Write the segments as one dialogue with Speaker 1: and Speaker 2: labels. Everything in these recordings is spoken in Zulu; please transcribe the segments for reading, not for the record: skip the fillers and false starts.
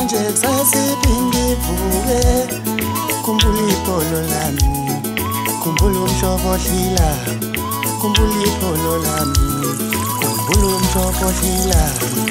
Speaker 1: nje kusasiphinde ivuke. Khumbula ipolo lami, khumbula umshobodlila, khumbula ipolo lami, khumbula umshobodlila.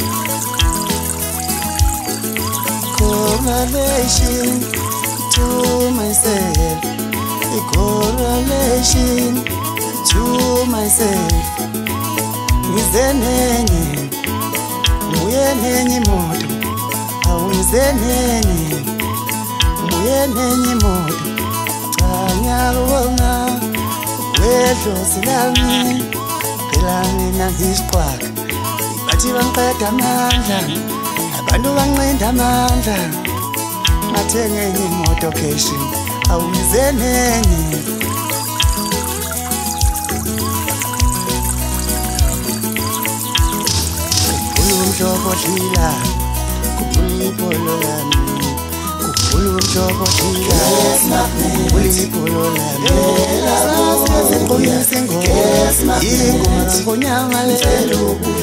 Speaker 1: Correlation to myself, a correlation to myself. Ngizenenye, nguye nenye imoto, awungizenenye, nguye nenye imoto. Cha ngiyakubonga wedlozi lami, phela mina ngiyisiqhwaga, bathi bangiqeda amandla, abantu banqinda amandla. Ngathenge enye imoto cash, awungizenenye. Umshobodlila, khumbula ipolo lami, khumbula umshobodlila, khumbula ipolo lami. Sasiqinisa ingoma, ingoma ngonyanga lelo.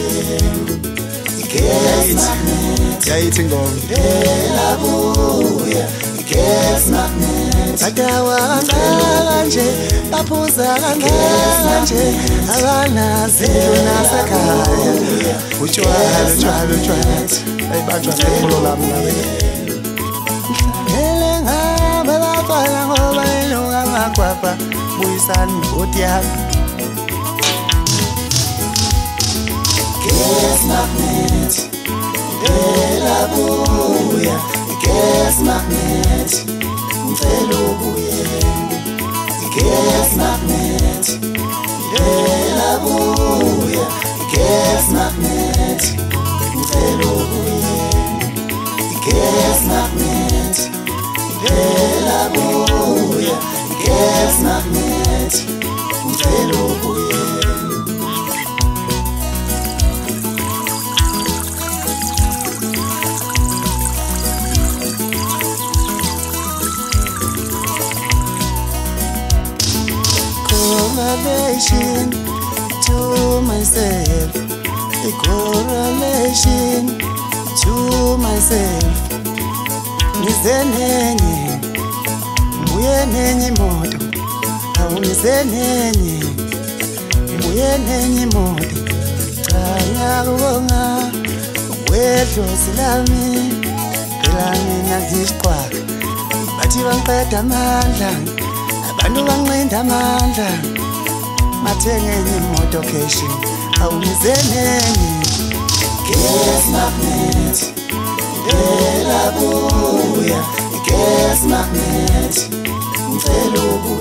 Speaker 1: Yayithi ingoma phela buya, igas magnet. Badawa kanje, baphuza kanje, abanazinto nasekhaya. Utshwala ayibanjwa ngepolo lami nawe. Ngele ngaba bafana ngoba ilunga amagwapa, buyisani ibhodi yami. Gas magnet, phela buya, gas magnet, ngicela ubuye. Gas magnet, phela buya, gas magnet, ngicela ubuye. Gas magnet, phela buya, gas magnet, ngicela ubuye. Correlation to myself, a correlation to myself. Ngizenenye, nguye nenye imoto, awungizenenye, nguye nenye imoto. Cha ngiyakubonga wedlozi lami, phela mina ngiyisiqhwaga, bathi bangiqeda amandla, abantu banqinda amandla. Ngathenge enye imoto cash, awungizenenye. Gas magnet, phela buya, gas magnet, ngicela